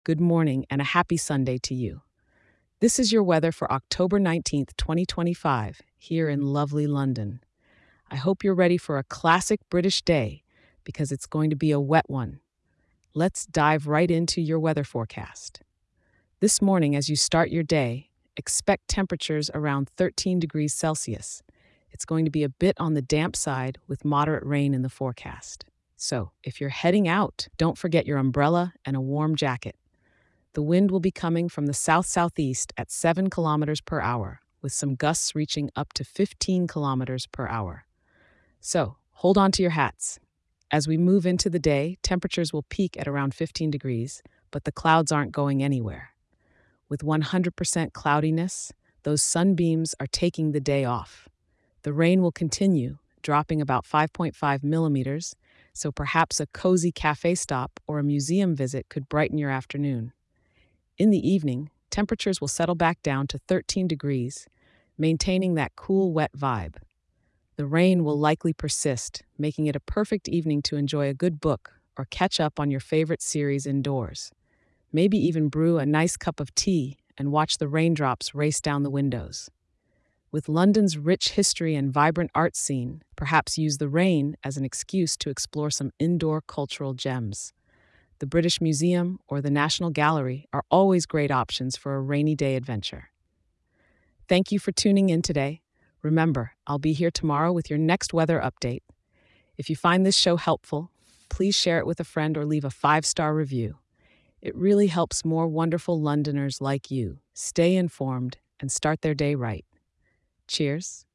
good morning, and a happy Sunday to you. This is your weather for October 19th, 2025, here in lovely London. I hope you're ready for a classic British day because it's going to be a wet one. Let's dive right into your weather forecast. This morning, as you start your day, expect temperatures around 13 degrees Celsius. It's going to be a bit on the damp side with moderate rain in the forecast. So, if you're heading out, don't forget your umbrella and a warm jacket. The wind will be coming from the south southeast at 7 kilometers per hour, with some gusts reaching up to 15 kilometers per hour. So, hold on to your hats. As we move into the day, temperatures will peak at around 15 degrees, but the clouds aren't going anywhere. With 100% cloudiness, those sunbeams are taking the day off. The rain will continue, dropping about 5.5 millimeters, so perhaps a cozy cafe stop or a museum visit could brighten your afternoon. In the evening, temperatures will settle back down to 13 degrees, maintaining that cool, wet vibe. The rain will likely persist, making it a perfect evening to enjoy a good book or catch up on your favorite series indoors. Maybe even brew a nice cup of tea and watch the raindrops race down the windows. With London's rich history and vibrant art scene, perhaps use the rain as an excuse to explore some indoor cultural gems. The British Museum or the National Gallery are always great options for a rainy day adventure. Thank you for tuning in today. Remember, I'll be here tomorrow with your next weather update. If you find this show helpful, please share it with a friend or leave a 5-star review. It really helps more wonderful Londoners like you stay informed and start their day right. Cheers.